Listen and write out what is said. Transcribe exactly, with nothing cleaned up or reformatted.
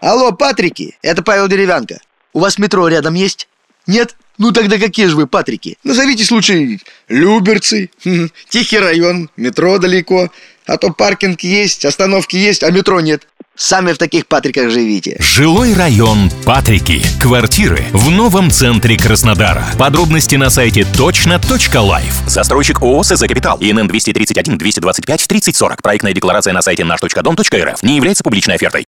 Алло, Патрики, это Павел Деревянко. У вас метро рядом есть? Нет? Ну тогда какие же вы, Патрики? Назовитесь лучше Люберцы. Тихий район, метро далеко. А то паркинг есть, остановки есть, а метро нет. Сами в таких Патриках живите. Жилой район Патрики. Квартиры в новом центре Краснодара. Подробности на сайте точно точка лайф. Застройщик ООО СЗ Капитал. ИНН двести тридцать один двести двадцать пять тридцать сорок. Проектная декларация на сайте наш точка дом точка рф. Не является публичной офертой.